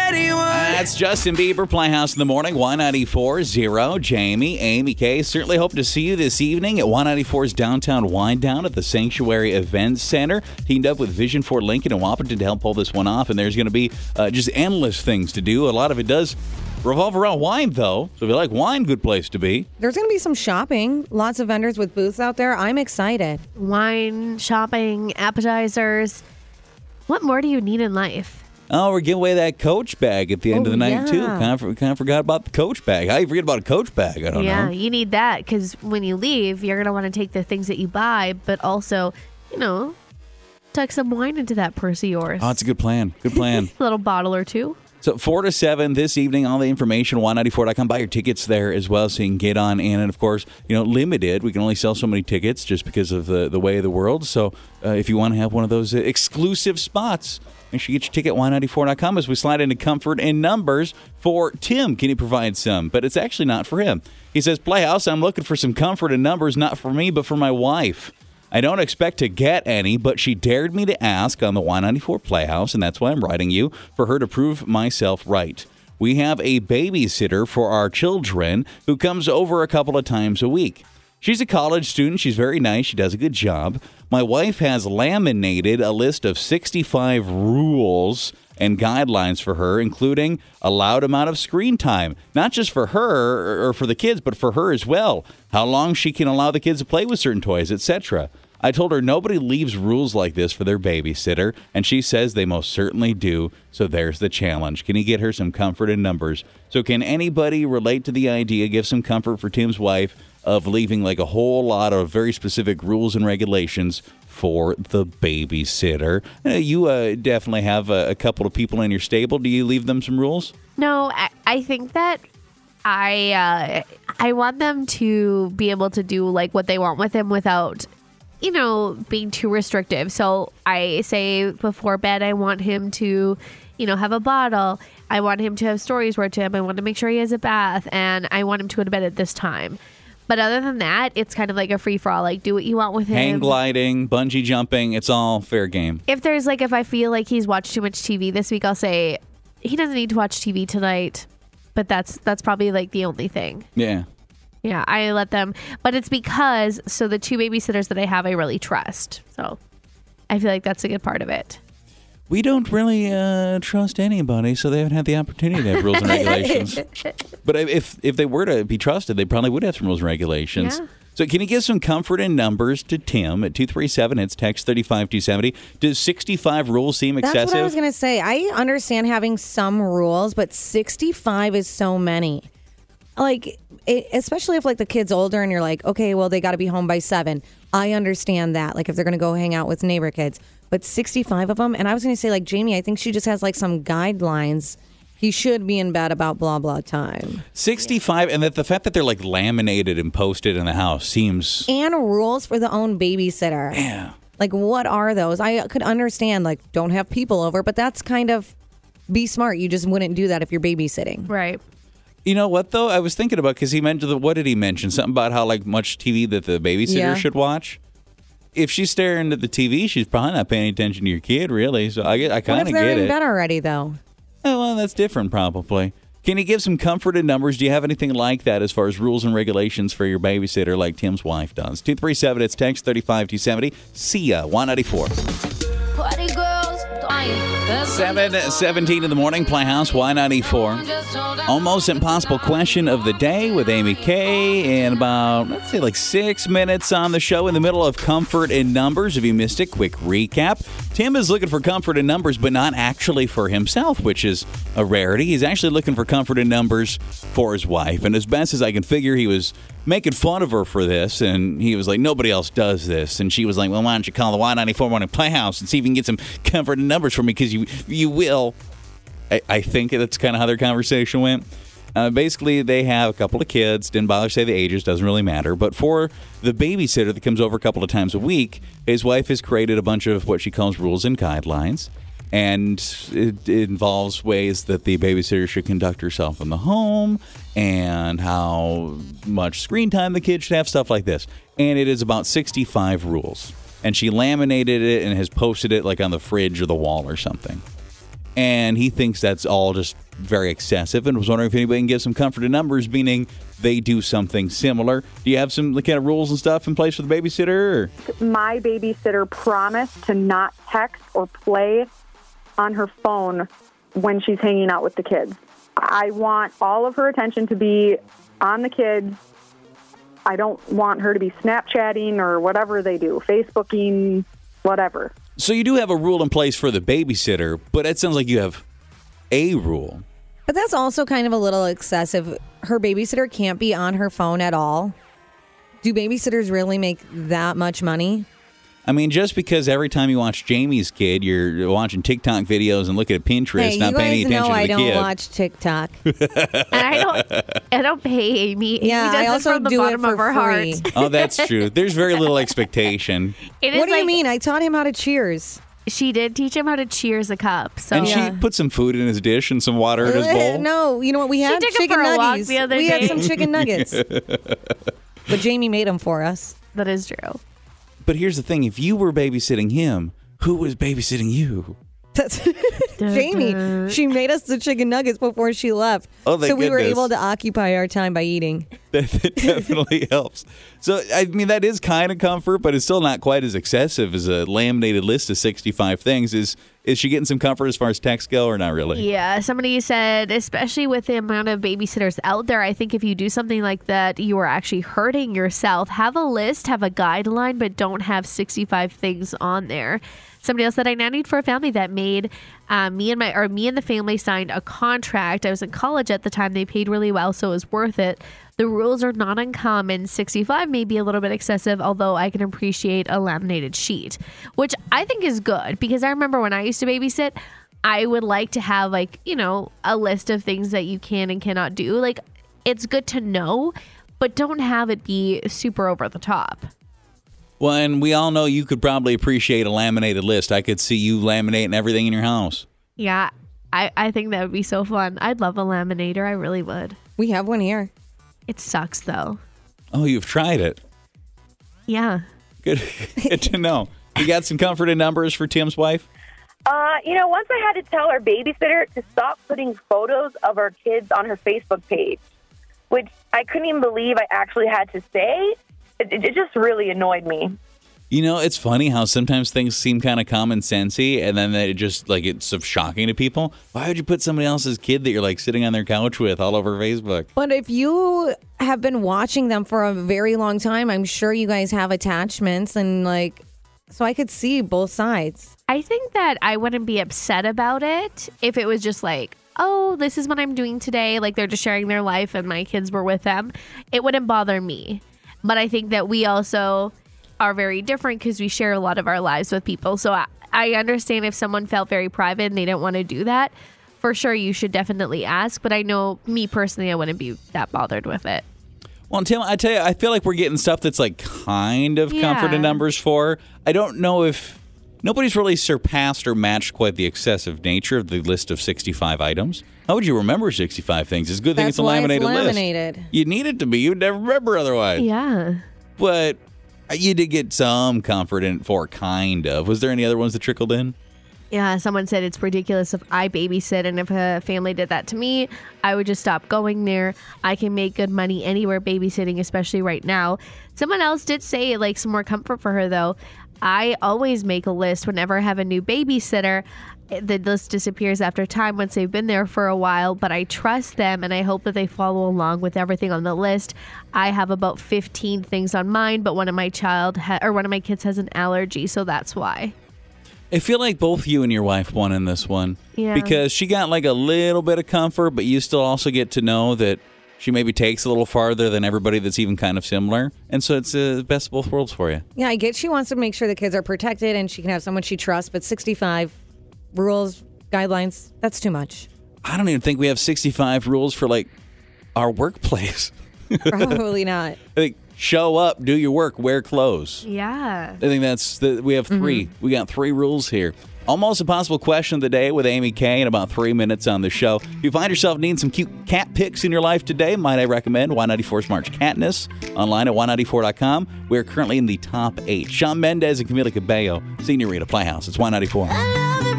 anyone. That's Justin Bieber, Playhouse in the Morning, Y94.0. Jamie, Amy K. Certainly hope to see you this evening at Y94's Downtown Wind Down at the Sanctuary Events Center. Teamed up with Vision for Lincoln and Wapaton to help pull this one off. And there's going to be just endless things to do. A lot of it does revolve around wine, though. So if you like wine, good place to be. There's going to be some shopping. Lots of vendors with booths out there. I'm excited. Wine, shopping, appetizers. What more do you need in life? Oh, we're giving away that Coach bag at the end of the night, too. yeah. Kind of forgot about the Coach bag. How do you forget about a Coach bag? I don't know. Yeah, you need that because when you leave, you're going to want to take the things that you buy, but also, tuck some wine into that purse of yours. Oh, it's a good plan. Good plan. A little bottle or two. So 4 to 7 this evening, all the information, Y94.com. Buy your tickets there as well so you can get on in. And, of course, limited. We can only sell so many tickets just because of the way of the world. So if you want to have one of those exclusive spots, make sure you get your ticket at Y94.com as we slide into comfort and numbers for Tim. Can you provide some? But it's actually not for him. He says, Playhouse, I'm looking for some comfort and numbers, not for me, but for my wife. I don't expect to get any, but she dared me to ask on the Y94 Playhouse, and that's why I'm writing you, for her to prove myself right. We have a babysitter for our children who comes over a couple of times a week. She's a college student. She's very nice. She does a good job. My wife has laminated a list of 65 rules and guidelines for her, including allowed amount of screen time, not just for her or for the kids, but for her as well. How long she can allow the kids to play with certain toys, etc. I told her nobody leaves rules like this for their babysitter, and she says they most certainly do, so there's the challenge. Can you get her some comfort in numbers? So can anybody relate to the idea, give some comfort for Tim's wife, of leaving like a whole lot of very specific rules and regulations for the babysitter? You definitely have a couple of people in your stable. Do you leave them some rules? No, I think that I want them to be able to do like what they want with him without being too restrictive. So I say before bed, I want him to, have a bottle. I want him to have stories read to him. I want to make sure he has a bath, and I want him to go to bed at this time. But other than that, it's kind of like a free-for-all. Like, do what you want with him. Hang gliding, bungee jumping, it's all fair game. If I feel like he's watched too much TV this week, I'll say, he doesn't need to watch TV tonight. But that's probably like the only thing. Yeah. Yeah, I let them. But it's because, the two babysitters that I have, I really trust. So I feel like that's a good part of it. We don't really trust anybody, so they haven't had the opportunity to have rules and regulations. But if they were to be trusted, they probably would have some rules and regulations. Yeah. So can you give some comfort in numbers to Tim at 237? It's text 35270. Does 65 rules seem excessive? That's what I was going to say. I understand having some rules, but 65 is so many. Like, especially if the kid's older and you're like, okay, well, they got to be home by 7. I understand that. Like if they're going to go hang out with neighbor kids. But 65 of them, and I was going to say, Jamie, I think she just has, some guidelines. He should be in bed about blah, blah time. 65, and that the fact that they're, laminated and posted in the house seems... And rules for the own babysitter. Yeah. What are those? I could understand, don't have people over, but that's kind of be smart. You just wouldn't do that if you're babysitting. Right. You know what, though? I was thinking about, because he mentioned, what did he mention? Something about how, much TV that the babysitter should watch? If she's staring at the TV, she's probably not paying attention to your kid, really. So I kind of get it. What if they're in bed already, though? Oh, well, that's different, probably. Can you give some comfort in numbers? Do you have anything like that as far as rules and regulations for your babysitter like Tim's wife does? 237, it's text 35270. See ya, 194. Party girls, 7:17 in the morning, Playhouse, Y94. Almost impossible question of the day with Amy K. In about, let's say, 6 minutes on the show in the middle of comfort in numbers. If you missed it, quick recap. Tim is looking for comfort in numbers, but not actually for himself, which is a rarity. He's actually looking for comfort in numbers for his wife. And as best as I can figure, he was making fun of her for this, and he was like, nobody else does this. And she was like, well, why don't you call the Y94 Morning Playhouse and see if you can get some comfort in numbers for me, because you will. I think that's kind of how their conversation went. Basically, they have a couple of kids. Didn't bother to say the ages. Doesn't really matter. But for the babysitter that comes over a couple of times a week, his wife has created a bunch of what she calls rules and guidelines. And it involves ways that the babysitter should conduct herself in the home and how much screen time the kid should have, stuff like this. And it is about 65 rules. And she laminated it and has posted it on the fridge or the wall or something. and he thinks that's all just very excessive, and was wondering if anybody can give some comfort in numbers, meaning they do something similar. Do you have some kind of rules and stuff in place for the babysitter? Or? My babysitter promised to not text or play on her phone when she's hanging out with the kids. I want all of her attention to be on the kids. I don't want her to be Snapchatting or whatever they do, Facebooking, whatever. So you do have a rule in place for the babysitter, but it sounds like you have a rule. But that's also kind of a little excessive. Her babysitter can't be on her phone at all. Do babysitters really make that much money? I mean, just because every time you watch Jamie's kid, you're watching TikTok videos and looking at Pinterest, Hey, not you paying guys any attention know to I the don't kid. watch TikTok. And I don't pay Amy. Yeah, Amy does I it also from the do it bottom for of her free. heart. Oh, that's true. There's very little expectation. It is What do you like- mean? I taught him how to cheers. She did teach him how to cheers a cup. So And Yeah. she put some food in his dish and some water in his bowl. No, you know what we had? took him Chicken for a walk nuggets. the other We day. had some chicken nuggets. But Jamie made them for us. that is true. But here's the thing. If you were babysitting him, who was babysitting you? That's Jamie. She made us the chicken nuggets before she left. Oh, thank so we were goodness. able to occupy our time by eating. That definitely helps. So, I mean, that is kind of comfort, but it's still not quite as excessive as a laminated list of 65 things. Is she getting some comfort as far as texts go, or not really? Yeah, somebody said, especially with the amount of babysitters out there, I think if you do something like that, you are actually hurting yourself. Have a list, have a guideline, but don't have 65 things on there. Somebody else said, I nannied for a family that made me and the family signed a contract. I was in college at the time. They paid really well, so it was worth it. The rules are not uncommon. 65 may be a little bit excessive, although I can appreciate a laminated sheet, which I think is good because I remember when I used to babysit, I would like to have a list of things that you can and cannot do. Like, it's good to know, but don't have it be super over the top. Well, and we all know you could probably appreciate a laminated list. I could see you laminating everything in your house. Yeah, I think that would be so fun. I'd love a laminator. I really would. We have one here. It sucks, though. Oh, you've tried it. Yeah. Good, good to know. You got some comfort in numbers for Tim's wife? Once I had to tell our babysitter to stop putting photos of our kids on her Facebook page, which I couldn't even believe I actually had to say. It just really annoyed me. You know, it's funny how sometimes things seem kind of common sensey, and then it just, it's so shocking to people. Why would you put somebody else's kid that you're, sitting on their couch with all over Facebook? But if you have been watching them for a very long time, I'm sure you guys have attachments and so I could see both sides. I think that I wouldn't be upset about it if it was just oh, this is what I'm doing today. They're just sharing their life and my kids were with them. It wouldn't bother me. But I think that we also are very different because we share a lot of our lives with people. So I understand if someone felt very private and they didn't want to do that. For sure, you should definitely ask. But I know me personally, I wouldn't be that bothered with it. Well, Tim, I tell you, I feel like we're getting stuff that's kind of comfort in numbers for. I don't know if nobody's really surpassed or matched quite the excessive nature of the list of 65 items. How would you remember 65 things? It's a good thing That's it's a why it's laminated list. laminated. You need it to be. You'd never remember otherwise. Yeah. But you did get some comfort in it for, kind of. Was there any other ones that trickled in? Yeah, someone said it's ridiculous if I babysit, and if a family did that to me, I would just stop going there. I can make good money anywhere babysitting, especially right now. Someone else did say some more comfort for her, though. I always make a list whenever I have a new babysitter. The list disappears after time once they've been there for a while, but I trust them and I hope that they follow along with everything on the list. I have about 15 things on mine, but one of my kids has an allergy, so that's why. I feel like both you and your wife won in this one. Yeah. Because she got a little bit of comfort, but you still also get to know that she maybe takes a little farther than everybody that's even kind of similar. And so it's the best of both worlds for you. Yeah, I get she wants to make sure the kids are protected and she can have someone she trusts, but 65 rules, guidelines, that's too much. I don't even think we have 65 rules for our workplace. Probably not. I think show up, do your work, wear clothes. Yeah. I think we have 3. We got 3 rules here. Almost Impossible Question of the Day with Amy Kay in about 3 minutes on the show. If you find yourself needing some cute cat pics in your life today, might I recommend Y94's March Catness online at Y94.com. We're currently in the top 8. Shawn Mendes and Camila Cabello, Senorita Playhouse. It's Y94.